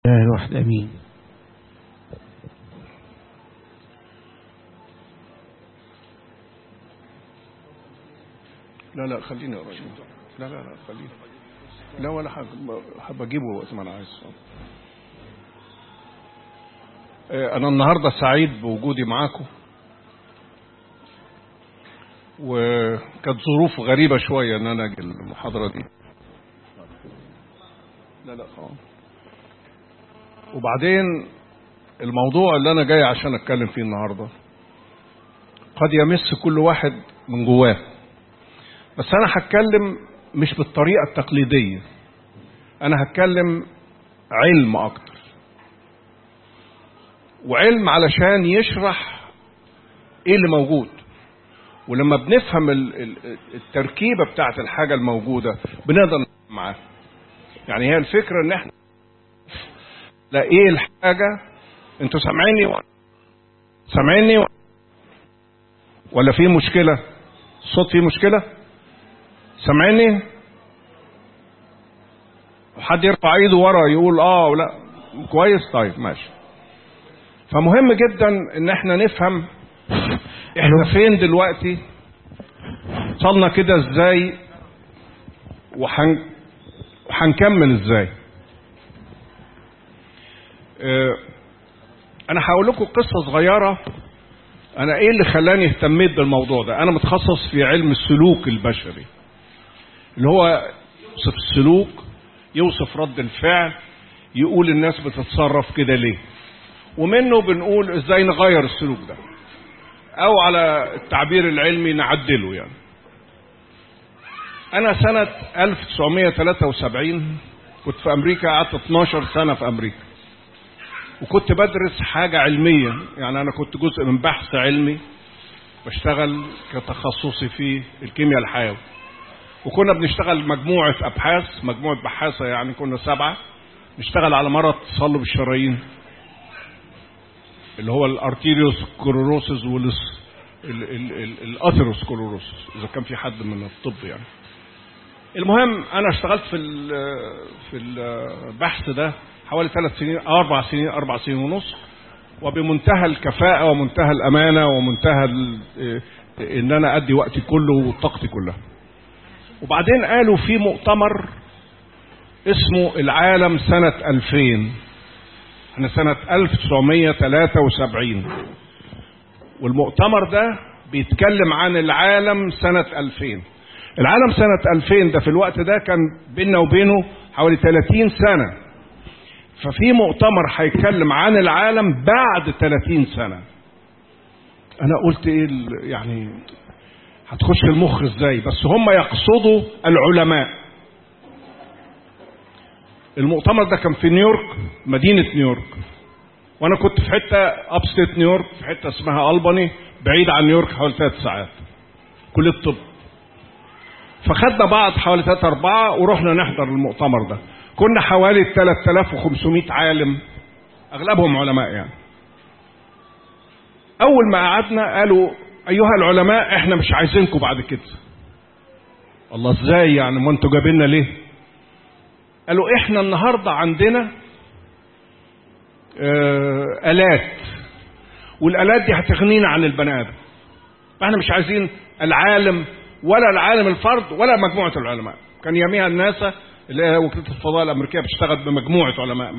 الواحد امين. لا خليني قريب. لا خليني. لا ولا حاجه، حابب اجيبه وقت ما انا عايز. انا النهارده سعيد بوجودي معاكم، وكانت ظروف غريبه شويه ان انا اجي المحاضره دي. لا خلاص. وبعدين الموضوع اللي انا جاي عشان اتكلم فيه النهارده قد يمس كل واحد من جواه، بس انا هتكلم مش بالطريقه التقليديه، انا هتكلم علم اكتر، وعلم علشان يشرح ايه اللي موجود. ولما بنفهم التركيبه بتاعت الحاجه الموجوده بنقدر معاها. يعني هي الفكره ان احنا لا ايه الحاجه. انتوا سامعيني ولا في مشكله؟ الصوت فيه مشكله؟ سامعيني؟ وحد يرفع ايده ورا يقول ولا كويس. طيب ماشي. فمهم جدا ان احنا نفهم احنا فين دلوقتي، وصلنا كده ازاي، وهنكمل ازاي. انا هقول لكم قصه صغيره. انا ايه اللي خلاني اهتميت بالموضوع ده؟ انا متخصص في علم السلوك البشري، اللي هو يوصف السلوك، يوصف رد الفعل، يقول الناس بتتصرف كده ليه، ومنه بنقول ازاي نغير السلوك ده، او على التعبير العلمي نعدله. يعني انا سنة 1973 كنت في امريكا، قعدت 12 سنة في امريكا، وكنت بدرس حاجة علمية. يعني انا كنت جزء من بحث علمي، بشتغل كتخصصي في الكيمياء الحيوي، وكنا بنشتغل مجموعة ابحاث، مجموعة بحاثة، يعني كنا 7 نشتغل على مرض تصلب الشرايين اللي هو الارتيريوسكليروسيس والاثيروسكليروسيس، اذا كان في حد من الطب يعني. المهم انا اشتغلت في البحث ده حوالي 3 سنين 4 سنين ونص، وبمنتهى الكفاءة ومنتهى الامانة ومنتهى ان انا ادي وقتي كله وطاقتي كلها. وبعدين قالوا في مؤتمر اسمه العالم سنة 2000، احنا سنة 1973، والمؤتمر ده بيتكلم عن العالم سنة 2000. العالم سنة 2000 ده في الوقت ده كان بيننا وبينه حوالي 30 سنة، ففي مؤتمر هيتكلم عن العالم بعد 30 سنة. انا قلت ايه يعني هتخش المخ ازاي؟ بس هم يقصدوا العلماء. المؤتمر ده كان في نيويورك، مدينة نيويورك، وانا كنت في حتة ابستيت نيويورك، في حتة اسمها ألباني، بعيد عن نيويورك حوالي 3 ساعات، كلية الطب. فخدنا بعض حوالي 3-4 ورحنا نحضر المؤتمر ده. كنا حوالي 3500 عالم، اغلبهم علماء يعني. اول ما قعدنا قالوا ايها العلماء احنا مش عايزينكم بعد كده. الله، ازاي يعني؟ ما انتوا جايبيننا ليه؟ قالوا احنا النهارده عندنا آلات، والآلات دي هتغنينا عن البني ادم، فاحنا مش عايزين العالم ولا العالم الفرد ولا مجموعة العلماء. كان يوميها الناسا اللي هي وكالة الفضاء الأمريكية بتشتغل بمجموعة علماء.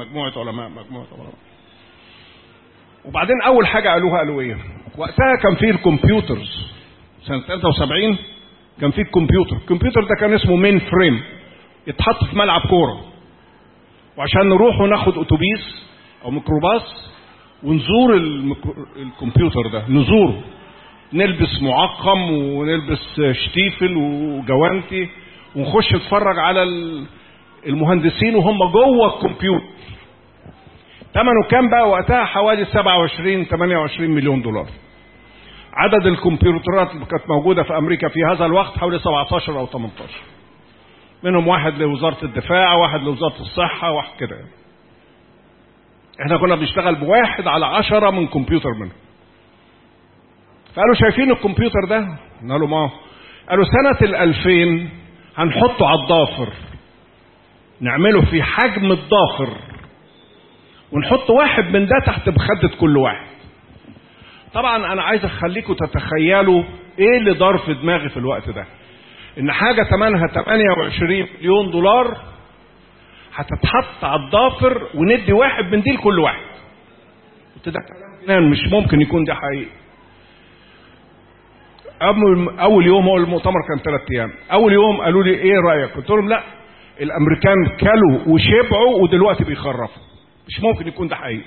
وبعدين أول حاجة قالوا إيه؟ وقتها كان فيه الكمبيوترز، سنة 73 كان فيه الكمبيوتر ده كان اسمه مين فريم، يتحط في ملعب كورة، وعشان نروح وناخد أتوبيس أو ميكروباص ونزور الكمبيوتر ده، نزوره، نلبس معقم ونلبس شتيفل وجوانتي ونخش نتفرج على المهندسين وهم جوه الكمبيوتر. ثمنه كام بقى وقتها؟ حوالي 27-28 مليون دولار. عدد الكمبيوترات اللي كانت موجودة في أمريكا في هذا الوقت حوالي 17 أو 18، منهم واحد لوزارة الدفاع، واحد لوزارة الصحة، واحد كده. احنا كنا بنشتغل ب1 على 10 من كمبيوتر منهم. فقالوا شايفين الكمبيوتر ده؟ قالوا ما. قالوا سنة 2000 هنحطه على الضافر، نعمله في حجم الضافر، ونحط واحد من ده تحت مخدة كل واحد. طبعا انا عايز اخليكم تتخيلوا ايه اللي دار في دماغي في الوقت ده، ان حاجة ثمنها 28 مليون دولار هتتحط على الضافر وندي واحد من دي لكل واحد. قلت ده كلام مش ممكن يكون ده حقيقي. اول يوم هو المؤتمر كان 3 ايام، اول يوم قالوا لي ايه رايك؟ قلت لهم لا، الامريكان كلوا وشبعوا ودلوقتي بيخرفوا، مش ممكن يكون ده حقيقي.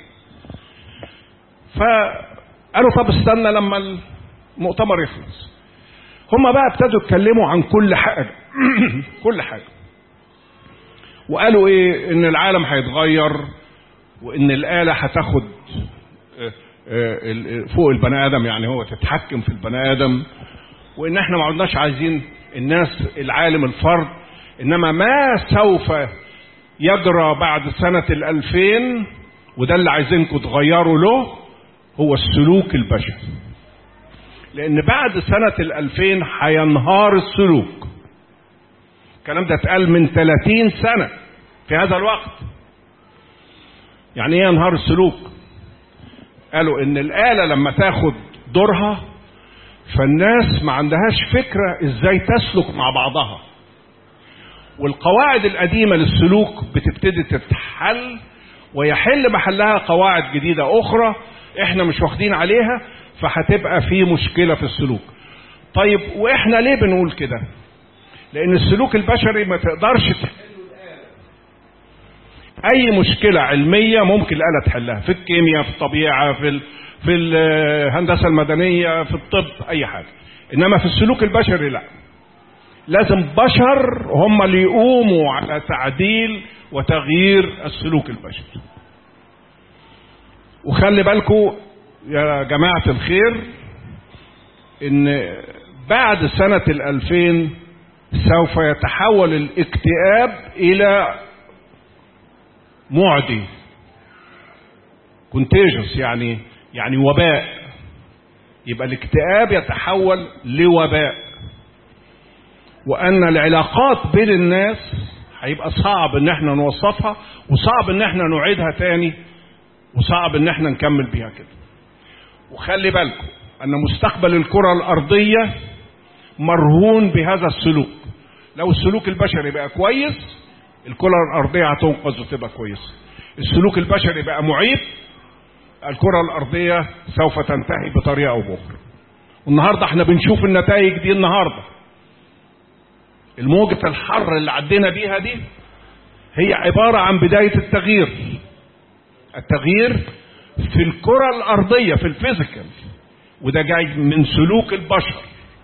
فقالوا طب استنى لما المؤتمر يخلص. هم بقى ابتدوا يتكلموا عن كل حاجه كل حاجه، وقالوا ايه؟ ان العالم هيتغير، وان الآلة هتاخد فوق البني ادم، يعني هو تتحكم في البني ادم، وان احنا ما عدناش عايزين الناس العالم الفرد، انما ما سوف يجرى بعد سنة 2000 وده اللي عايزينكم تغيروا له هو السلوك البشري. لان بعد سنة 2000 هينهار السلوك. الكلام ده اتقال من 30 سنة في هذا الوقت. يعني ايه ينهار السلوك؟ قالوا ان الآلة لما تاخد دورها فالناس ما عندهاش فكرة ازاي تسلك مع بعضها، والقواعد القديمة للسلوك بتبتدي تتحل ويحل محلها قواعد جديدة اخرى احنا مش واخدين عليها، فهتبقى في مشكلة في السلوك. طيب واحنا ليه بنقول كده؟ لان السلوك البشري ما تقدرش تحله الآلة. اي مشكلة علمية ممكن الآلة تحلها، في الكيمياء، في الطبيعة، في الهندسة المدنية، في الطب، اي حاجة. انما في السلوك البشري لا، لازم بشر هم اللي يقوموا على تعديل وتغيير السلوك البشري. وخلي بالكم يا جماعة الخير ان بعد سنة 2000 سوف يتحول الاكتئاب الى معدي، contagious، يعني وباء. يبقى الاكتئاب يتحول لوباء، وان العلاقات بين الناس هيبقى صعب ان احنا نوصفها، وصعب ان احنا نعيدها تاني، وصعب ان احنا نكمل بيها كده. وخلي بالكم ان مستقبل الكرة الارضية مرهون بهذا السلوك. لو السلوك البشري بقى كويس الكرة الارضية هتنقذ وتبقى كويسة. السلوك البشري بقى معيب الكرة الارضية سوف تنتهي بطريقة او باخرى. والنهاردة احنا بنشوف النتائج دي. النهاردة الموجة الحر اللي عدينا بيها دي هي عبارة عن بداية التغيير في الكرة الارضية، في الفيزيكال، وده جاي من سلوك البشر.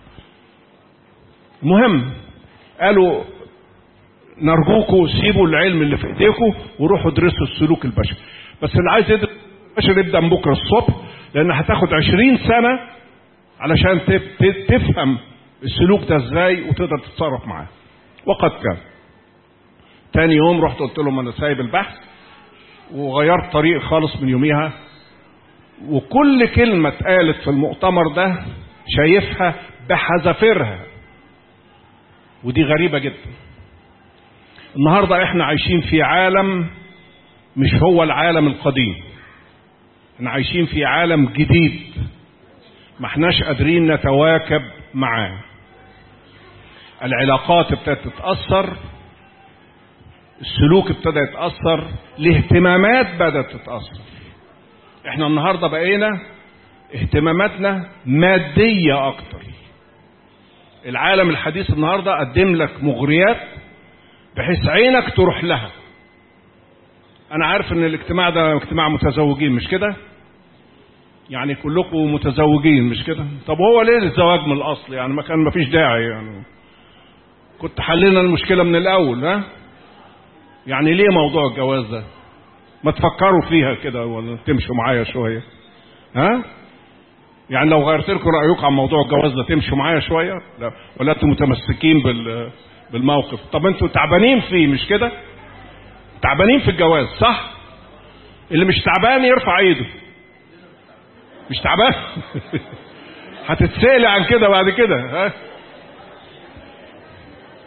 مهم قالوا نرجوكم سيبوا العلم اللي في ايديكم وروحوا ادرسوا السلوك البشري. بس اللي عايز يدرس البشر يبدأ من بكرة الصبح، لان هتاخد 20 سنة علشان تفهم السلوك ده ازاي وتقدر تتصرف معاه. وقد كان تاني يوم رحت قلت لهم انا سايب البحث وغيرت طريق خالص من يوميها، وكل كلمة اتقالت في المؤتمر ده شايفها بحذافيرها، ودي غريبة جدا. النهاردة احنا عايشين في عالم مش هو العالم القديم، احنا عايشين في عالم جديد ما احناش قادرين نتواكب معاه. العلاقات ابتدت تتأثر، السلوك ابتدى يتأثر، الاهتمامات بدأت تتأثر. احنا النهاردة بقينا اهتماماتنا مادية اكتر. العالم الحديث النهاردة قدم لك مغريات بحيث عينك تروح لها. انا عارف ان الاجتماع ده اجتماع متزوجين مش كده؟ يعني كلكم متزوجين مش كده؟ طب هو ليه الزواج من الاصل؟ يعني ما فيش داعي، يعني كنت حلينا المشكلة من الاول. ها يعني ليه موضوع الجواز ده؟ ما تفكروا فيها كده ولا تمشوا معايا شوية. ها يعني لو غيرت لكم رأيكم عن موضوع الجواز ده تمشوا معايا شوية؟ لا، ولا انتم متمسكين بالموقف؟ طب انتوا تعبانين فيه مش كده؟ تعبانين في الجواز صح؟ اللي مش تعبان يرفع ايده. مش تعبان هتتسألي عن كده بعد كده. ها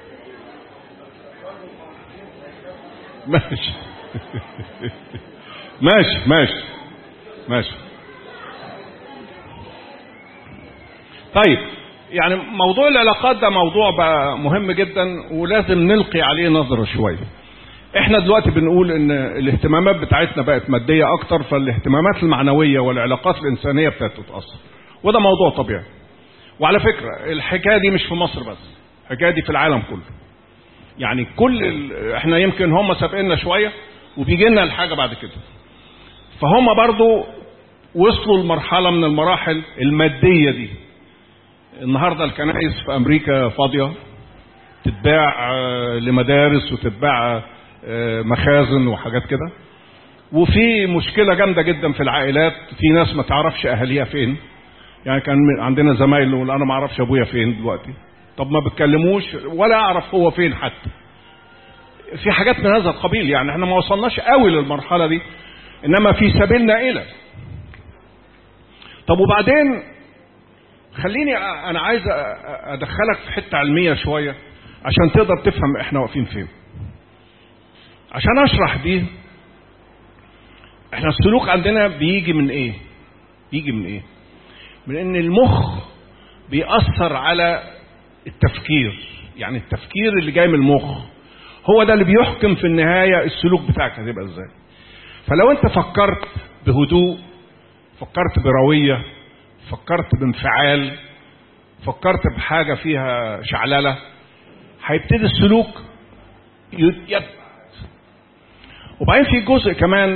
ماشي ماشي ماشي ماشي. طيب يعني موضوع العلاقات ده موضوع بقى مهم جدا ولازم نلقي عليه نظرة شوية. احنا دلوقتي بنقول ان الاهتمامات بتاعتنا بقت مادية اكتر، فالاهتمامات المعنوية والعلاقات الانسانية بتتأثر، وده موضوع طبيعي. وعلى فكرة الحكاية دي مش في مصر بس، الحكاية دي في العالم كله. يعني احنا يمكن هم سابقنا شوية وبيجي لنا الحاجة بعد كده، فهم برضو وصلوا لمرحلة من المراحل المادية دي. النهاردة الكنائس في امريكا فاضية، تتباع لمدارس وتتباع مخازن وحاجات كده. وفي مشكلة جامدة جدا في العائلات، في ناس ما تعرفش اهاليها فين. يعني كان عندنا زمايل يقول انا ما اعرفش ابويا فين دلوقتي، طب ما بتكلموش ولا اعرف هو فين حتى. في حاجات من هذا القبيل. يعني احنا ما وصلناش قوي للمرحلة دي، انما في سبيلنا الى. طب وبعدين خليني انا عايز ادخلك في حتة علمية شوية عشان تقدر تفهم احنا واقفين فين. عشان اشرح دي، احنا السلوك عندنا بيجي من ايه؟ بيجي من ايه؟ من ان المخ بيأثر على التفكير. يعني التفكير اللي جاي من المخ هو ده اللي بيحكم في النهاية السلوك بتاعك هتبقى ازاي. فلو انت فكرت بهدوء، فكرت بروية، فكرت بانفعال، فكرت بحاجة فيها شعللة، هيبتدي السلوك يتيبت. وبعدين في جزء كمان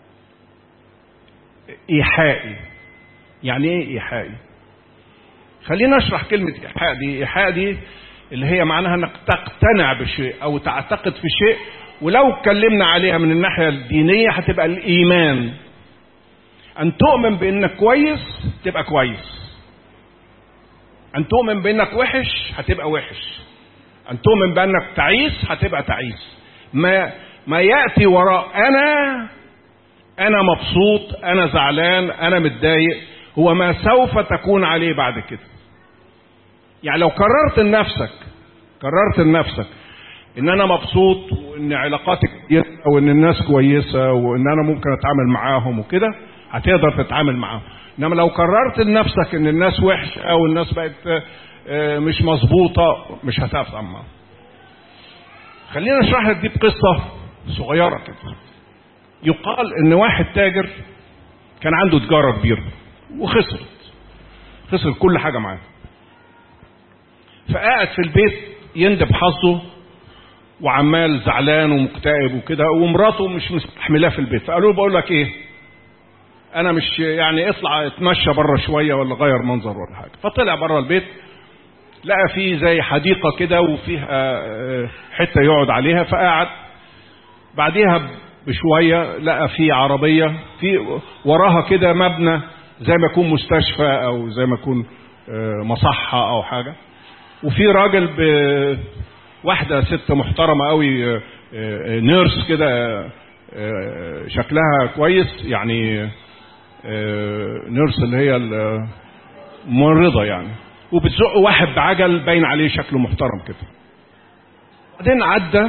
إيحائي. يعني ايه إيحائي؟ خلينا نشرح كلمة إيحاء دي. إيحاء دي اللي هي معناها انك تقتنع بشيء او تعتقد في شيء، ولو اتكلمنا عليها من الناحية الدينية هتبقى الإيمان. أن تؤمن بأنك كويس تبقى كويس، أن تؤمن بأنك وحش هتبقى وحش، أن تؤمن بأنك تعيس هتبقى تعيس. ما يأتي وراء أنا مبسوط، أنا زعلان، أنا متضايق، هو ما سوف تكون عليه بعد كده. يعني لو قررت لنفسك ان انا مبسوط وان علاقاتي كويسه وان الناس كويسه وان انا ممكن اتعامل معاهم وكده، هتقدر تتعامل معاهم. انما لو قررت لنفسك ان الناس وحش او الناس بقت مش مظبوطه، مش هتعرف تتعامل معاهم. خلينا نشرح لك دي بقصه صغيره كده. يقال ان واحد تاجر كان عنده تجاره كبيره خسر كل حاجه معاه، فقاعد في البيت يندب حظه وعمال زعلان ومكتئب وكده، ومراته مش مستحملاه في البيت. فقالوا له بقول لك ايه، انا مش يعني اطلع اتمشى بره شويه ولا غير منظر ولا حاجه. فطلع بره البيت، لقى فيه زي حديقه كده وفيها حته يقعد عليها، فقعد. بعديها بشويه لقى فيه عربيه في وراها كده مبنى زي ما يكون مستشفى او زي ما يكون مصحه او حاجه، وفي راجل واحدة ست محترمة قوي، نيرس كده، شكلها كويس، يعني نيرس اللي هي الممرضة يعني، وبتزق واحد بعجل باين عليه شكله محترم كده. بعدين عدى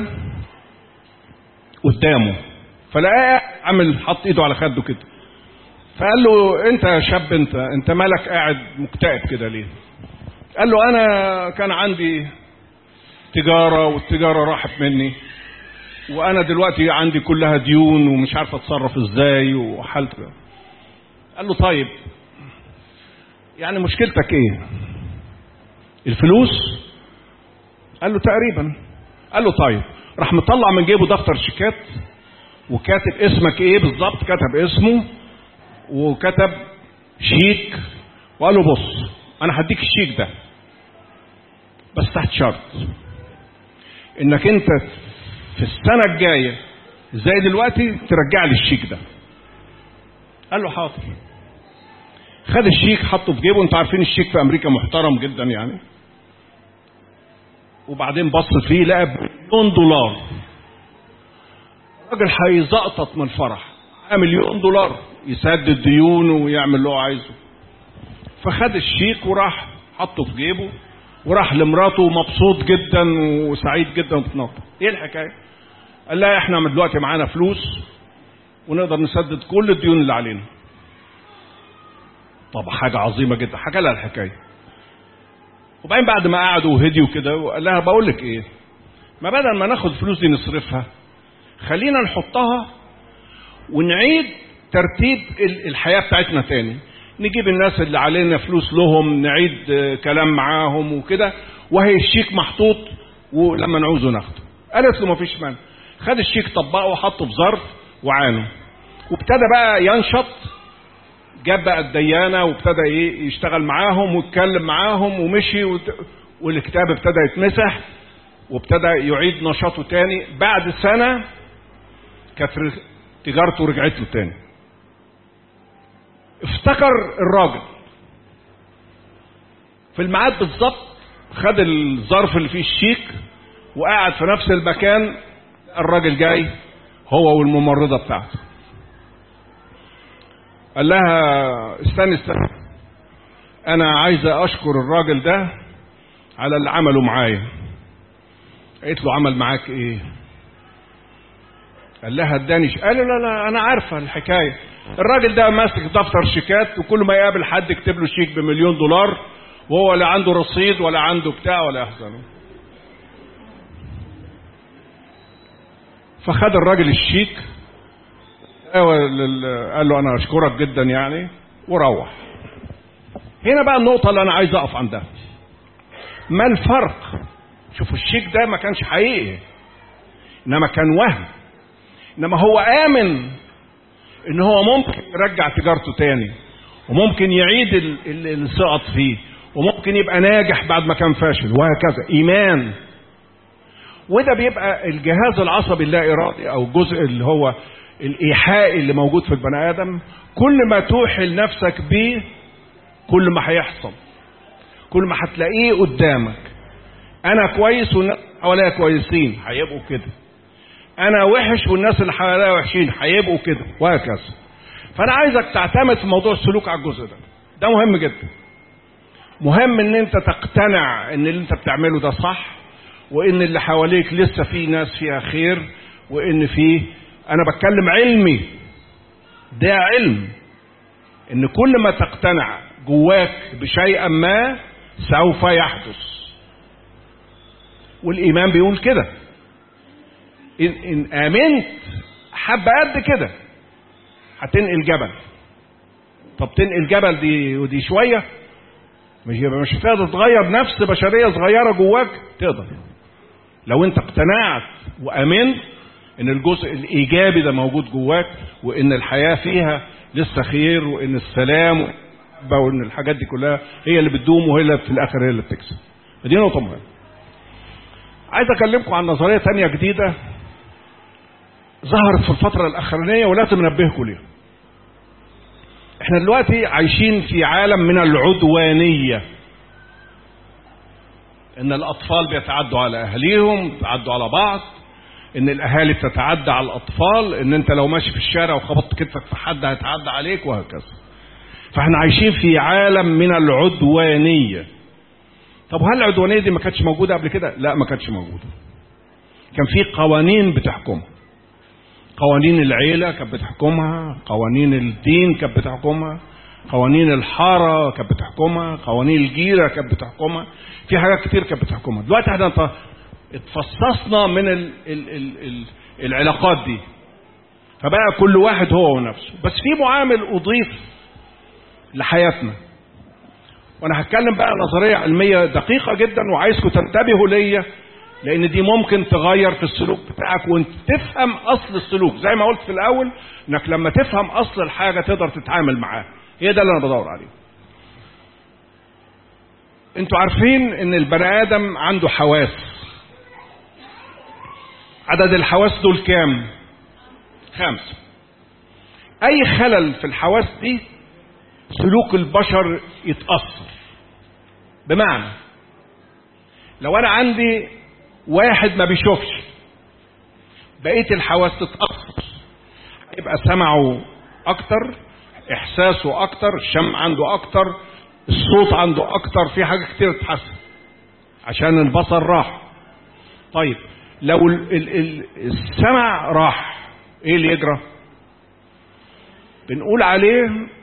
قدامه فلقاه عامل حط ايده على خده كده، فقال له انت يا شاب، انت مالك قاعد مكتئب كده ليه؟ قال له انا كان عندي تجارة والتجارة راحت مني، وانا دلوقتي عندي كلها ديون ومش عارف اتصرف ازاي وحالتي. قال له طيب يعني مشكلتك ايه؟ الفلوس؟ قال له تقريبا. قال له طيب. راح مطلع من جيبه دفتر شيكات وكاتب اسمك ايه بالظبط، كتب اسمه وكتب شيك، وقال له بص انا هديك الشيك ده بس تحت شرط، انك انت في السنة الجاية زي دلوقتي ترجع لي الشيك ده. قال له حاضر. خد الشيك حطه في جيبه، انتوا عارفين الشيك في امريكا محترم جدا يعني. وبعدين بص فيه لقى $1,000,000. الراجل هيزقطط من الفرح، $1,000,000 يسدد ديونه ويعمل اللي هو عايزه. فخد الشيك وراح حطه في جيبه وراح لمراته مبسوط جدا وسعيد جدا وبتنطط. ايه الحكايه؟ قال لها احنا من دلوقتي معانا فلوس ونقدر نسدد كل الديون اللي علينا. طب حاجة عظيمة جدا. حكى لها الحكاية، وبعدين بعد ما قعدوا وهديوا كده وقال لها بقول لك ايه، ما بدل ما ناخد فلوس دي نصرفها، خلينا نحطها ونعيد ترتيب الحياة بتاعتنا تاني. نجيب الناس اللي علينا فلوس لهم، نعيد كلام معاهم وكده، وهي الشيك محطوط ولما نعوزه ناخده. قالت له مفيش مانع. خد الشيك طبقه وحطه في ظرف وعانه، وابتدى بقى ينشط. جاب بقى الديانة وابتدى يشتغل معاهم ويتكلم معاهم ومشي والكتاب ابتدى يتمسح وابتدى يعيد نشاطه تاني. بعد سنة كانت تجارته رجعت له تاني. افتكر الراجل في الميعاد بالظبط، خد الظرف اللي فيه الشيك وقعد في نفس المكان. الراجل جاي هو والممرضة بتاعته. قال لها استني انا عايزة اشكر الراجل ده على اللي عمله معايا. قالت له عمل معاك ايه؟ قال لها اداني قال لا انا عارفة الحكاية. الراجل ده ماسك دفتر شيكات، وكل ما يقابل حد يكتب له شيك ب1,000,000 وهو لا عنده رصيد ولا عنده بتاع ولا يحزنه. فخد الراجل الشيك قال له انا اشكرك جدا يعني، وروح. هنا بقى النقطة اللي انا عايز اقف عندها. ما الفرق؟ شوفوا الشيك ده ما كانش حقيقي، انما كان وهم. انما هو امن ان هو ممكن يرجع تجارته تاني، وممكن يعيد اللي سقط فيه، وممكن يبقى ناجح بعد ما كان فاشل، وهكذا. ايمان. وده بيبقى الجهاز العصبي اللا ارادي، او الجزء اللي هو الايحائي اللي موجود في البني ادم. كل ما توحي لنفسك بيه كل ما هيحصل، كل ما هتلاقيه قدامك. انا كويس والناس حواليا كويسين، هيبقوا كده. انا وحش والناس اللي حواليا وحشين، هيبقوا كده، وهكذا. فانا عايزك تعتمد في موضوع السلوك على الجزء ده مهم جدا. مهم ان انت تقتنع ان اللي انت بتعمله ده صح، وان اللي حواليك لسه في ناس فيها خير، وان فيه، انا بتكلم علمي، ده علم، ان كل ما تقتنع جواك بشيء ما سوف يحدث. والايمان بيقول كده، ان امنت حبة قد كده هتنقل جبل. طب تنقل جبل ودي شوية، مش هتقدر تغير نفس بشرية صغيرة جواك. تقدر لو انت اقتنعت وامنت ان الجزء الايجابي ده موجود جواك، وان الحياة فيها لسه خير، وان السلام وان الحاجات دي كلها هي اللي بتدوم، وهي اللي في الاخر هي اللي بتكسب. فدي نقطة مهمة. عايز اكلمكم عن نظرية تانية جديدة ظهرت في الفترة الاخرانية ولازم ننبهكم ليها. احنا دلوقتي عايشين في عالم من العدوانية، ان الاطفال بيتعدوا على اهاليهم، بيتعدوا على بعض، ان الاهالي بتتعدى على الاطفال، ان انت لو ماشي في الشارع وخبطت كتفك في حد هيتعدى عليك، وهكذا. فاحنا عايشين في عالم من العدوانية. طب هل العدوانية دي ما كانتش موجودة قبل كده؟ لا، ما كانتش موجودة. كان في قوانين بتحكمها. قوانين العيلة كانت بتحكمها، قوانين الدين كانت بتحكمها، قوانين الحارة كانت بتحكمها، قوانين الجيرة كانت بتحكمها. في حاجات كتير كانت بتحكمها. دلوقتي احنا اتفصصنا من العلاقات دي، فبقى كل واحد هو ونفسه. بس في معامل أضيف لحياتنا، وانا هتكلم بقى نظرية علمية دقيقة جدا، وعايزكم تنتبهوا ليا، لان دي ممكن تغير في السلوك بتاعك وانت تفهم اصل السلوك. زي ما قلت في الاول، انك لما تفهم اصل الحاجة تقدر تتعامل معاها. هي ده اللي انا بدور عليه. انتوا عارفين ان البني ادم عنده حواس. عدد الحواس دول كام؟ 5. اي خلل في الحواس دي سلوك البشر يتأثر. بمعنى لو انا عندي واحد ما بيشوفش، بقية الحواس تتأثر. يبقى سمعه اكتر، احساسه اكتر، الشم عنده اكتر، الصوت عنده اكتر، في حاجة كتير تتحسن عشان البصر راح. طيب لو السمع راح، ايه اللي يجرى؟ بنقول عليه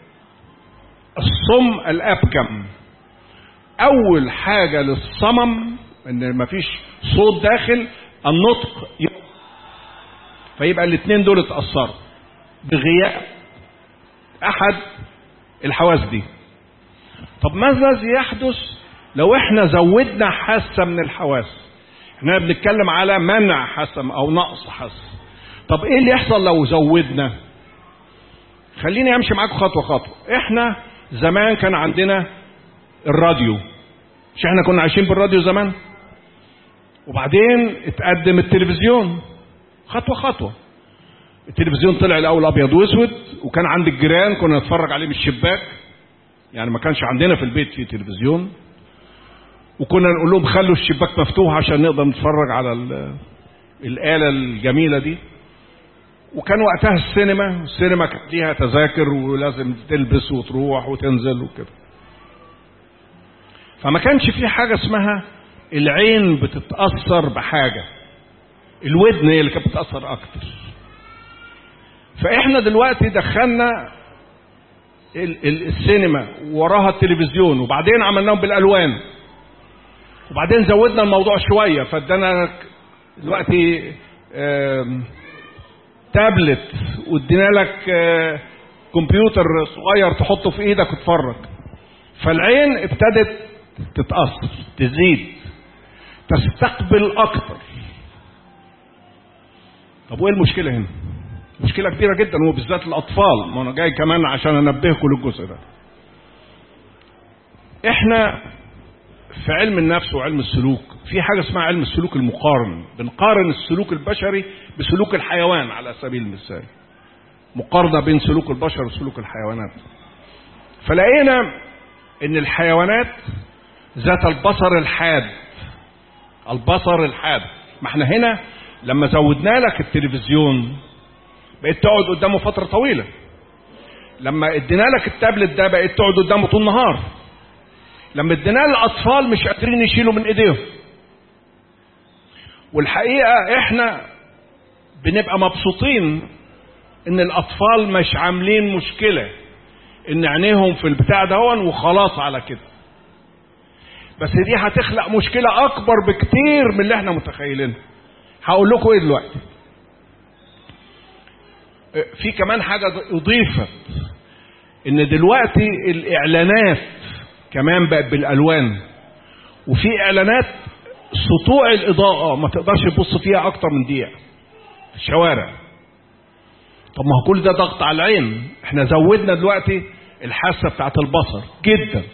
الصم الأبكم. أول حاجة للصمم إن مفيش صوت داخل النطق، فيبقى الاثنين دول اتأثروا بغياب أحد الحواس دي. طب ماذا يحدث لو احنا زودنا حاسة من الحواس؟ احنا بنتكلم على منع حاسة أو نقص حاسة. طب ايه اللي يحصل لو زودنا؟ خليني امشي معاكم خطوة خطوة. احنا زمان كان عندنا الراديو، مش احنا كنا عايشين بالراديو زمان؟ وبعدين اتقدم التلفزيون خطوة خطوة. التلفزيون طلع الاول ابيض واسود، وكان عند الجيران كنا نتفرج عليه من الشباك، يعني ما كانش عندنا في البيت في تلفزيون، وكنا نقول لهم خلوا الشباك مفتوح عشان نقدر نتفرج على الآلة الجميلة دي. وكان وقتها السينما كانت ليها تذاكر ولازم تلبس وتروح وتنزل وكده، فما كانش في حاجة اسمها العين بتتأثر بحاجة، الودن هي اللي كانت بتتأثر أكتر. فإحنا دلوقتي دخلنا السينما وراها التلفزيون، وبعدين عملناهم بالألوان، وبعدين زودنا الموضوع شوية فادانا دلوقتي تابلت، وادينا لك كمبيوتر صغير تحطه في ايدك وتتفرج. فالعين ابتدت تتأثر، تزيد، تستقبل اكتر. طب وايه المشكلة هنا؟ مشكلة كبيرة جدا، وبالذات الاطفال، ما انا جاي كمان عشان انبهكم للجزء ده. احنا في علم النفس وعلم السلوك في حاجة اسمها علم السلوك المقارن، بنقارن السلوك البشري بسلوك الحيوان على سبيل المثال، مقارنة بين سلوك البشر وسلوك الحيوانات. فلقينا ان الحيوانات ذات البصر الحاد، البصر الحاد. ما احنا هنا لما زودنا لك التلفزيون بقيت تقعد قدامه فترة طويلة، لما ادينا لك التابلت ده بقيت تقعد قدامه طول النهار، لما ادينا للاطفال مش قادرين يشيلوا من ايديهم. والحقيقة احنا بنبقى مبسوطين ان الاطفال مش عاملين مشكلة، ان عينيهم في البتاع دهون وخلاص على كده، بس دي هتخلق مشكلة اكبر بكتير من اللي احنا متخيلين. هقول لكم ايه دلوقتي. في كمان حاجة اضيفت، ان دلوقتي الاعلانات كمان بقت بالالوان، وفي اعلانات سطوع الاضاءة ما تقدرش تبص فيها اكتر من دقيقة في الشوارع. طب ما هو كل ده ضغط على العين. احنا زودنا دلوقتي الحاسة بتاعت البصر جدا.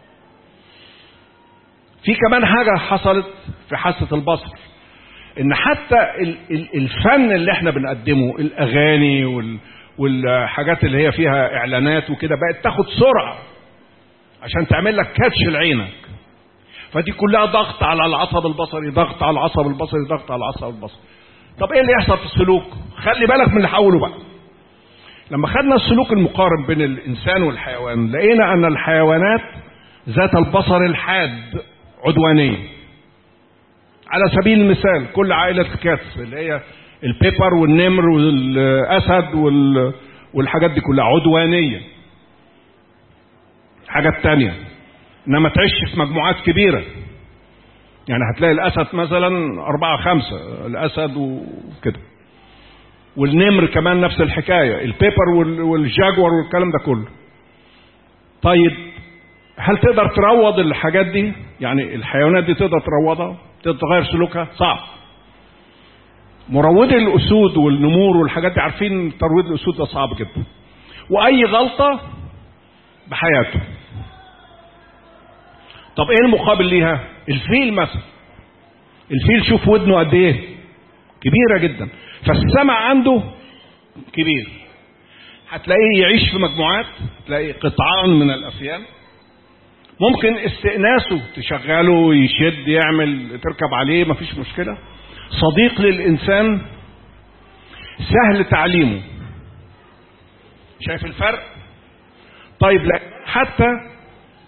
في كمان حاجة حصلت في حاسة البصر، ان حتى الفن اللي احنا بنقدمه، الاغاني والحاجات اللي هي فيها اعلانات وكده، بقت تاخد سرعة عشان تعمل لك كاتش لعينك. فدي كلها ضغط على العصب البصري، ضغط على العصب البصري، ضغط على العصب البصري. طب ايه اللي يحصل في السلوك؟ خلي بالك من اللي هقوله بقى. لما خدنا السلوك المقارن بين الانسان والحيوان، لقينا ان الحيوانات ذات البصر الحاد عدوانية. على سبيل المثال كل عائلة كاتس اللي هي البيبر والنمر والاسد والحاجات دي كلها عدوانية. حاجات تانية، انما تعيش في مجموعات كبيرة، يعني هتلاقي الاسد مثلا 4 5 الاسد وكده، والنمر كمان نفس الحكاية، البيبر والجاguار والكلام ده كله. طيب هل تقدر تروض الحاجات دي؟ يعني الحيوانات دي تقدر تروضها؟ تقدر تغير سلوكها؟ صعب. مروضي الاسود والنمور والحاجات دي، عارفين ترويض الاسود ده صعب جدا، واي غلطة بحياته. طب ايه المقابل ليها؟ الفيل مثلا، الفيل شوف ودنه قد ايه كبيرة جدا، فالسمع عنده كبير. هتلاقيه يعيش في مجموعات، تلاقي قطعان من الافيال، ممكن استئناسه تشغله يشد يعمل تركب عليه مفيش مشكلة. صديق للإنسان، سهل تعليمه. شايف الفرق؟ طيب لا، حتى في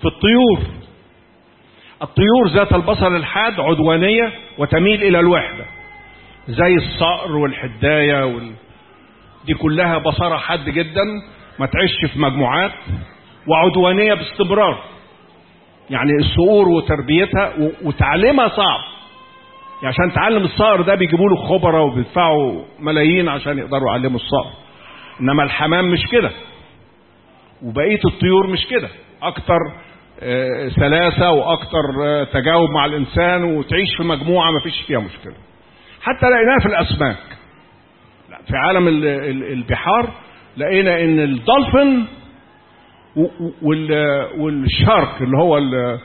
الطيور ذات البصر الحاد عدوانية وتميل إلى الوحدة، زي الصقر والحداية دي كلها بصرها حاد جدا، ما تعيش في مجموعات، وعدوانية باستمرار. يعني الصقور وتربيتها وتعليمها صعب. يعني عشان تعلم الصقر ده بيجيبوا له خبراء وبيدفعوا ملايين عشان يقدروا يعلموا الصقر. انما الحمام مش كده، وبقية الطيور مش كده، اكتر سلاسة واكتر تجاوب مع الانسان، وتعيش في مجموعة ما فيش فيها مشكلة. حتى لقيناها في الاسماك، في عالم البحار لقينا ان الدولفين والشارك اللي هو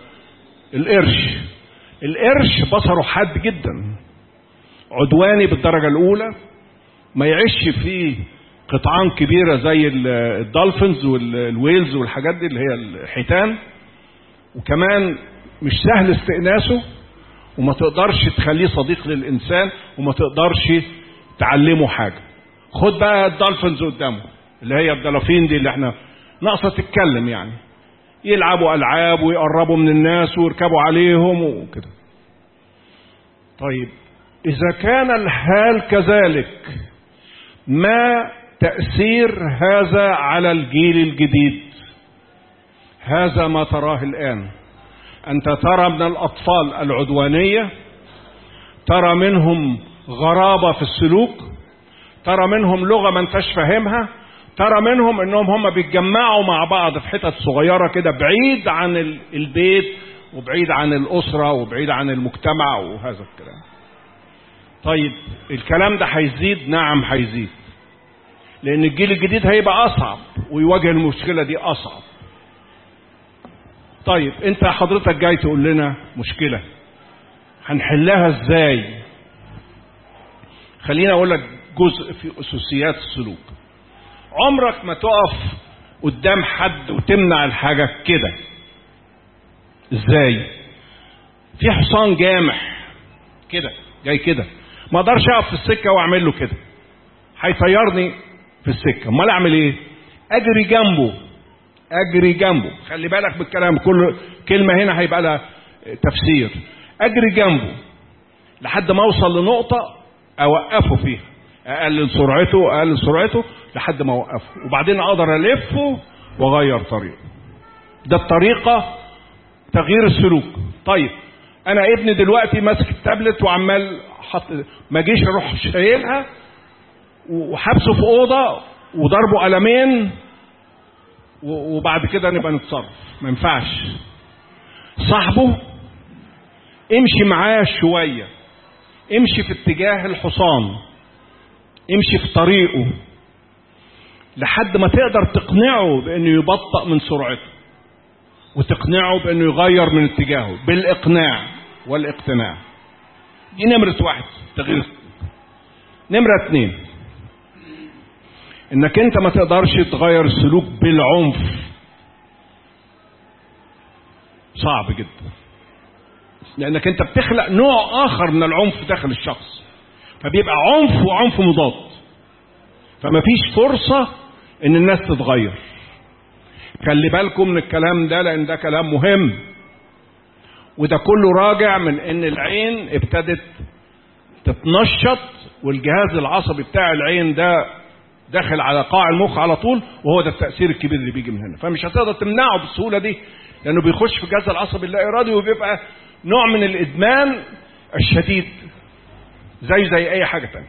القرش بصره حاد جدا، عدواني بالدرجة الاولى، ما يعيش فيه قطعان كبيرة زي الدولفينز والويلز والحاجات دي اللي هي الحيتان، وكمان مش سهل استئناسه، وما تقدرش تخليه صديق للإنسان، وما تقدرش تعلمه حاجة. خد بقى الدولفينز قدامه اللي هي الدلافين دي اللي احنا ناقصة تتكلم، يعني يلعبوا ألعاب ويقربوا من الناس ويركبوا عليهم وكده. طيب إذا كان الحال كذلك، ما تأثير هذا على الجيل الجديد؟ هذا ما تراه الآن. أنت ترى من الأطفال العدوانية، ترى منهم غرابة في السلوك، ترى منهم لغة ما انتش فاهمها، ترى منهم انهم هم بيتجمعوا مع بعض في حتت صغيرة كده بعيد عن البيت وبعيد عن الأسرة وبعيد عن المجتمع وهذا الكلام. طيب الكلام ده هيزيد؟ نعم هيزيد، لأن الجيل الجديد هيبقى أصعب ويواجه المشكلة دي أصعب. طيب انت حضرتك جاي تقول لنا مشكلة هنحلها ازاي؟ خلينا اقول لك جزء في اساسيات السلوك. عمرك ما تقف قدام حد وتمنع الحاجة كده. ازاي؟ في حصان جامح كده جاي كده، ما اقدرش اقف في السكة واعمل له كده، هيطيرني في السكة. امال اعمل ايه؟ اجري جنبه، اجري جنبه. خلي بالك بالكلام، كل كلمة هنا هيبقى لها تفسير. اجري جنبه لحد ما اوصل لنقطة اوقفه فيها، اقلل سرعته لحد ما اوقفه، وبعدين اقدر الفه واغير طريقه. ده الطريقة تغيير السلوك. طيب انا ابني دلوقتي ماسك التابلت وعمال ما جيش اروح شايلها وحبسه في اوضة وضربه قلمين وبعد كده نبقى نتصرف. ما ينفعش. صاحبه امشي معاه شوية، امشي في اتجاه الحصان، امشي في طريقه لحد ما تقدر تقنعه بانه يبطأ من سرعته، وتقنعه بانه يغير من اتجاهه بالاقناع والاقتناع. دي نمرة 1 تغيير. نمرة 2 انك انت ما تقدرش تغير السلوك بالعنف. صعب جدا، لانك انت بتخلق نوع اخر من العنف داخل الشخص، فبيبقى عنف وعنف مضاد، فما فيش فرصة ان الناس تتغير. خلي بالكم من الكلام ده، لان ده كلام مهم، وده كله راجع من ان العين ابتدت تتنشط، والجهاز العصبي بتاع العين ده داخل على قاع المخ على طول، وهو ده التأثير الكبير اللي بيجي من هنا. فمش هتقدر تمنعه بالسهولة دي، لانه بيخش في الجهاز العصبي اللا ارادي، وبيبقى نوع من الادمان الشديد زي اي حاجة تانية.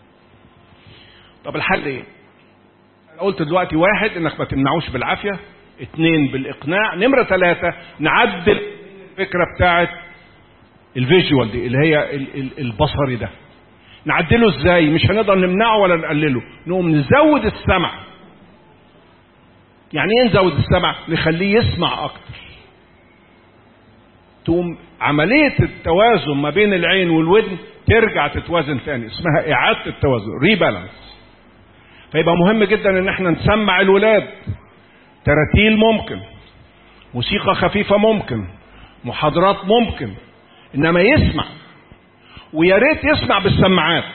طب الحل ايه؟ انا قلت دلوقتي 1 انك ما تمنعوش بالعافية، 2 بالاقناع، نمرة 3 نعدل الفكرة بتاعت الفيجوال دي اللي هي البصري ده. نعدله ازاي؟ مش هنقدر نمنعه ولا نقلله، نقوم نزود السمع. يعني ايه نزود السمع؟ نخليه يسمع اكتر. تقوم عملية التوازن ما بين العين والودن ترجع تتوازن ثاني، اسمها اعادة التوازن، ريبالانس. فيبقى مهم جدا ان احنا نسمع الولاد. تراتيل ممكن، موسيقى خفيفة ممكن، محاضرات ممكن، انما يسمع، ويا ريت يسمع بالسماعات.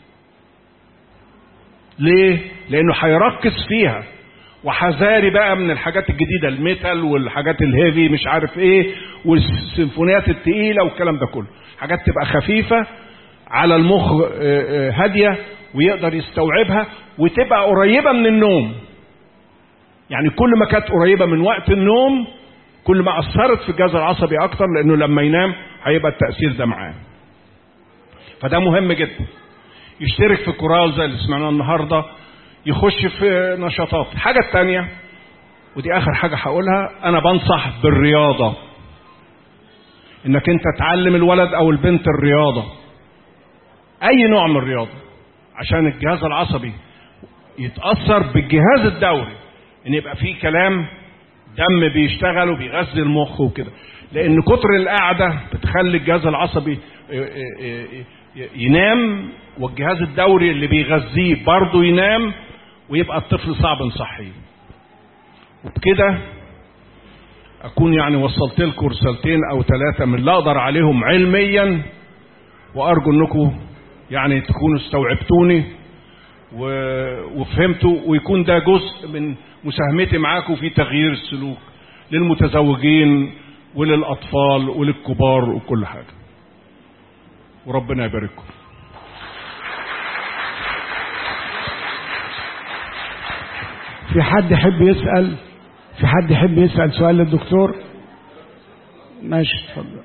ليه؟ لانه هيركز فيها، وحذاري بقى من الحاجات الجديدة، الميتال والحاجات الهيفي مش عارف ايه والسيمفونيات التقيلة والكلام ده كله. حاجات تبقى خفيفة على المخ، هادية ويقدر يستوعبها، وتبقى قريبة من النوم. يعني كل ما كانت قريبة من وقت النوم كل ما أثرت في الجهاز العصبي أكتر، لأنه لما ينام هيبقى التأثير ده معاه. فده مهم جدا. يشترك في كورال زي اللي سمعناه النهاردة، يخش في نشاطات. الحاجة التانية ودي آخر حاجة هقولها، أنا بنصح بالرياضة، إنك أنت تعلم الولد أو البنت الرياضة، أي نوع من الرياضة، عشان الجهاز العصبي يتأثر بالجهاز الدوري، إن يبقى فيه كلام دم بيشتغل وبيغذي المخ وكده. لأن كتر القعدة بتخلي الجهاز العصبي ينام، والجهاز الدوري اللي بيغذيه برضه ينام، ويبقى الطفل صعب نصحيه. وبكده أكون يعني وصلت لكم رسالتين أو 3 من اللي أقدر عليهم علميا، وأرجو أنكم يعني تكونوا استوعبتوني وفهمتوا، ويكون ده جزء من مساهمتي معاكم في تغيير السلوك للمتزوجين وللأطفال وللكبار وكل حاجة. وربنا يبارككم. في حد يحب يسأل سؤال للدكتور؟ ماشي، اتفضل.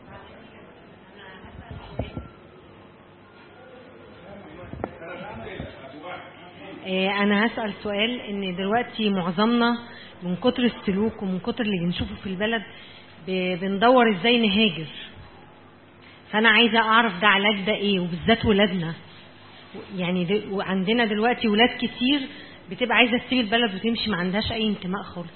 أنا هسأل سؤال. إن دلوقتي معظمنا من كتر السلوك ومن كتر اللي بنشوفه في البلد بندور إزاي نهاجر. فأنا عايزة أعرف ده علاج ده إيه، وبالذات ولادنا. يعني عندنا دلوقتي ولاد كتير بتبقى عايزة تسيب البلد وتمشي، ما عندهاش أي انتماء خالص.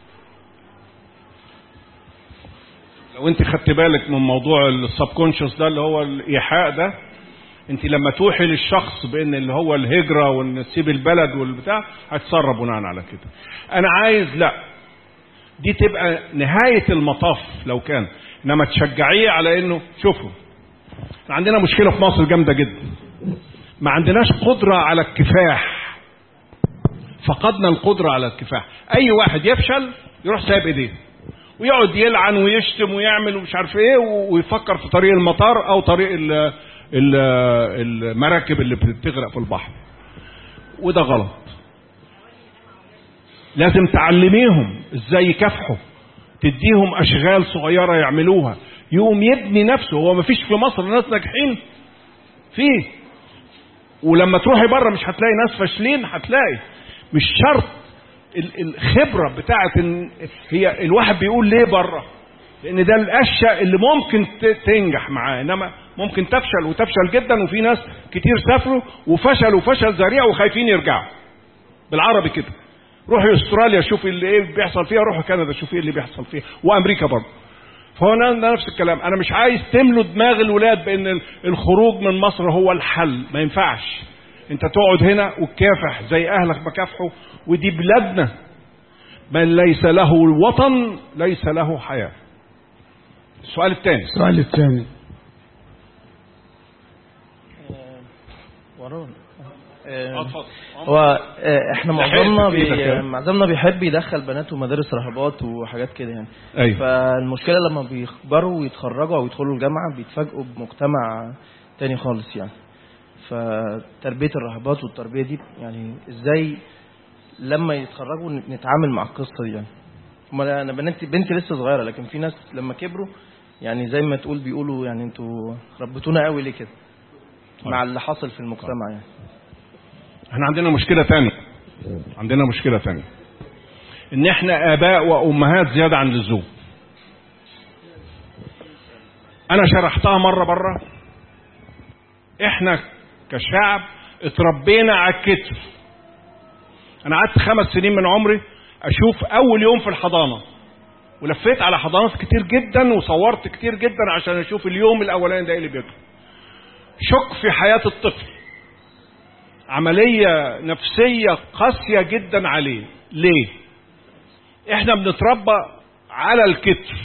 لو أنت خدت بالك من موضوع السبكونشس ده اللي هو الإيحاء ده، انت لما توحي للشخص بان اللي هو الهجرة وان تسيب البلد والبتاع، هتصرف بناء على كده. انا عايز لا دي تبقى نهاية المطاف لو كان، انما تشجعيه على انه شوفوا عندنا مشكلة في مصر جامدة جدا، ما عندناش قدرة على الكفاح، فقدنا القدرة على الكفاح. اي واحد يفشل يروح سايب ايديه ويقعد يلعن ويشتم ويعمل ومش عارف ايه، ويفكر في طريق المطار او طريق المراكب اللي بتغرق في البحر، وده غلط. لازم تعلميهم ازاي يكافحوا، تديهم اشغال صغيرة يعملوها، يقوم يبني نفسه. هو ما فيش في مصر ناس ناجحين فيه، ولما تروحي بره مش هتلاقي ناس فاشلين، هتلاقي مش شرط الخبرة بتاعت هي الواحد بيقول ليه بره، لان ده الاشياء اللي ممكن تنجح معاه، انما ممكن تفشل وتفشل جدا. وفي ناس كتير سافروا وفشلوا فشل ذريع وخايفين يرجعوا. بالعربي كده، روحي استراليا شوفي اللي ايه بيحصل فيها، روحي كندا شوفي ايه اللي بيحصل فيها، وامريكا برضه. فهو نفس الكلام. انا مش عايز تملوا دماغ الولاد بان الخروج من مصر هو الحل، ما ينفعش. انت تقعد هنا وتكافح زي اهلك ما كافحوا، ودي بلادنا. من ليس له الوطن ليس له حياة. السؤال الثاني. هو احنا معظمنا بيحب يدخل بناته مدارس راهبات وحاجات كده يعني. أيوة. فالمشكلة لما بيكبروا ويتخرجوا او يدخلوا الجامعة بيتفاجئوا بمجتمع تاني خالص يعني. فتربية الراهبات والتربية دي يعني ازاي لما يتخرجوا نتعامل مع القصة دي يعني. انا بنتي لسه صغيرة، لكن في ناس لما كبروا يعني زي ما تقول بيقولوا يعني انتوا ربتونا قوي ليه كده مع اللي حصل في المجتمع يعني. احنا عندنا مشكلة تانية، ان احنا اباء وامهات زيادة عن اللزوم. انا شرحتها مرة بره. احنا كشعب اتربينا على الكتف. انا قعدت 5 سنين من عمري اشوف اول يوم في الحضانة، ولفيت على حضانات كتير جدا وصورت كتير جدا عشان اشوف اليوم الاولاني ده اللي بيجري. شك في حياة الطفل، عملية نفسية قاسية جدا عليه. ليه؟ احنا بنتربى على الكتف،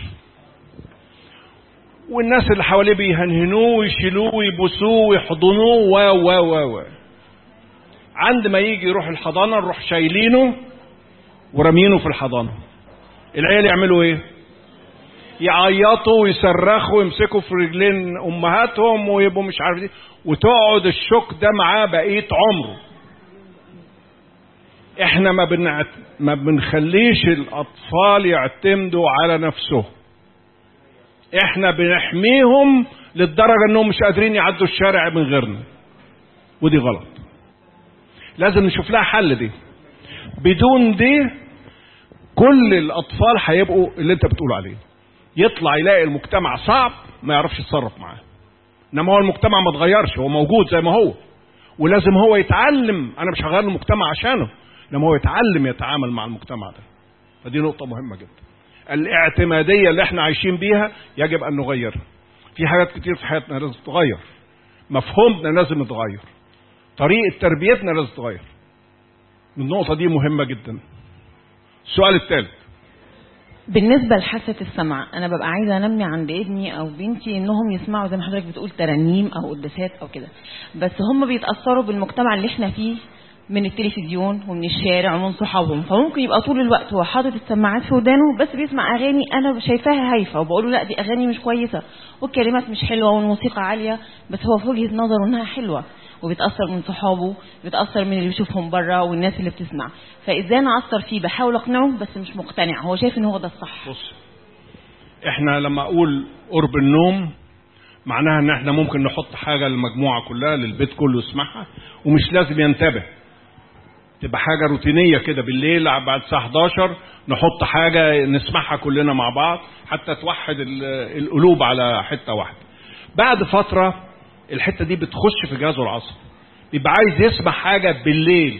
والناس اللي حواليه بيهنهنوه ويشيلوه ويبوسوه ويحضنوه و عند ما يجي يروح الحضانة نروح شايلينه ورمينه في الحضانة. العيال يعملوا ايه؟ يعيطوا ويصرخوا ويمسكوا في رجلين امهاتهم ويبقوا مش عارف دي، وتقعد الشوك ده معاه بقية عمره. احنا ما بنخليش الاطفال يعتمدوا على نفسهم، احنا بنحميهم للدرجة انهم مش قادرين يعدوا الشارع من غيرنا، ودي غلط. لازم نشوف لها حل دي. بدون دي كل الاطفال هيبقوا اللي انت بتقول عليه، يطلع يلاقي المجتمع صعب ما يعرفش يتصرف معاه. انما هو المجتمع ما اتغيرش، هو موجود زي ما هو، ولازم هو يتعلم. انا مش هغير المجتمع عشانه، لما هو يتعلم يتعامل مع المجتمع ده. فدي نقطة مهمة جدا. الاعتمادية اللي احنا عايشين بيها يجب ان نغيرها. في حاجات كتير في حياتنا لازم تتغير، مفهومنا لازم يتغير، طريقة تربيتنا لازم تتغير. النقطة دي مهمة جدا. السؤال الثالث، بالنسبة لحاسة السمع، أنا ببقى عايزة أنمي عند ابني أو بنتي إنهم يسمعوا زي ما حضرتك بتقول ترانيم أو قداسات أو كده، بس هم بيتأثروا بالمجتمع اللي احنا فيه من التلفزيون ومن الشارع ومن صحابهم، فممكن يبقى طول الوقت هو حاطط السماعات في ودانه بس بيسمع أغاني أنا شايفاها هايفة، وبقوله لا دي أغاني مش كويسة والكلمات مش حلوة والموسيقى عالية، بس هو في وجهة نظره إنها حلوة، وبيتأثر من صحابه، بيتأثر من اللي بيشوفهم بره والناس اللي بتسمع. فإزاي أنا أثر فيه؟ بحاول أقنعه بس مش مقتنع، هو شايف إن هو ده الصح. بص، احنا لما أقول قرب النوم معناها ان احنا ممكن نحط حاجة للمجموعة كلها، للبيت كله يسمعها، ومش لازم ينتبه، تبقى حاجة روتينية كده بالليل بعد الساعة 11 نحط حاجة نسمعها كلنا مع بعض حتى توحد القلوب على حتة واحدة. بعد فترة الحتة دي بتخش في جهازه العصبي، يبقى عايز يسمع حاجة بالليل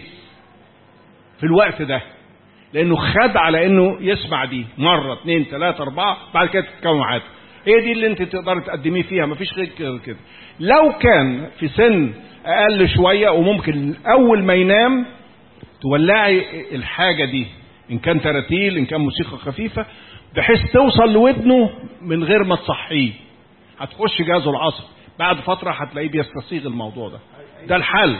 في الوقت ده، لانه خد على انه يسمع دي مرة 2 3 4، بعد كده تتكون عادة. هي دي اللي انت تقدر تقدميه فيها، مفيش غير كده. لو كان في سن اقل شوية وممكن اول ما ينام تولعي الحاجة دي، ان كان تراتيل ان كان موسيقى خفيفة، بحيث توصل لودنه من غير ما تصحيه، هتخش جهازه العصبي. بعد فترة هتلاقيه بيستسيغ الموضوع ده. ده الحل.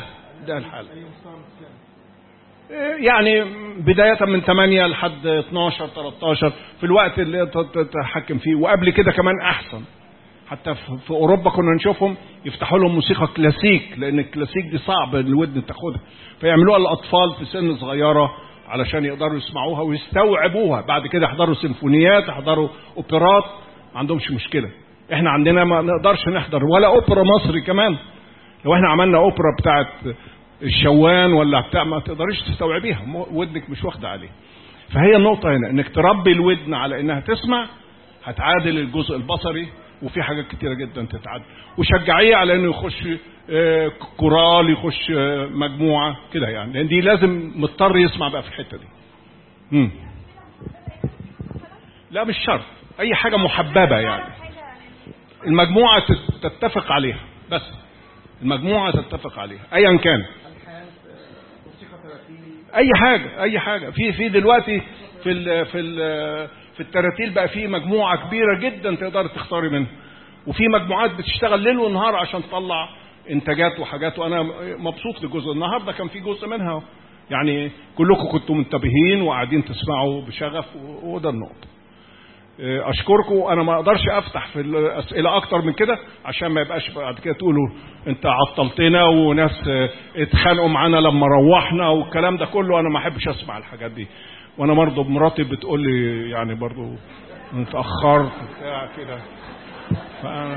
يعني بداية من 8 لحد 12 13 في الوقت اللي تتحكم فيه، وقبل كده كمان احسن. حتى في اوروبا كنا نشوفهم يفتحوا لهم موسيقى كلاسيك، لان الكلاسيك دي صعب الودن تاخدها، فيعملوها الاطفال في سن صغيرة علشان يقدروا يسمعوها ويستوعبوها. بعد كده يحضروا سيمفونيات، يحضروا اوبرات، ما عندهمش مشكلة. احنا عندنا ما نقدرش نحضر ولا اوبرا مصري كمان. لو احنا عملنا اوبرا بتاعت الشوان ولا بتاع ما تقدريش تستوعبيها، ودنك مش واخده عليه. فهي النقطة هنا انك تربي الودن على انها تسمع، هتعادل الجزء البصري، وفي حاجات كتيرة جدا تتعادل. وشجعيه على انه يخش كورال، يخش مجموعة كده يعني، لان دي لازم مضطر يسمع بقى في الحتة دي. لا مش شرط، اي حاجة محببة يعني المجموعة تتفق عليها، بس المجموعة تتفق عليها ايا كان. اي حاجة في دلوقتي في التراتيل بقى في مجموعة كبيرة جدا تقدر تختاري منها، وفي مجموعات بتشتغل ليل ونهار عشان تطلع انتاجات وحاجات، وانا مبسوط لجزء النهارده كان في جزء منها يعني. كلكم كنتوا منتبهين وقاعدين تسمعوا بشغف، وده النقطة. اشكركم. انا ما اقدرش افتح في الاسئله اكتر من كده عشان ما يبقاش بعد كده تقولوا انت عطلتنا وناس اتخانقوا معانا لما روحنا والكلام ده كله. انا ما احبش اسمع الحاجات دي، وانا برضه مراتي بتقول لي يعني برضه انت اخرت بتاع كده. فانا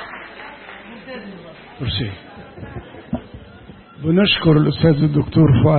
بنشكر الاستاذ الدكتور فؤاد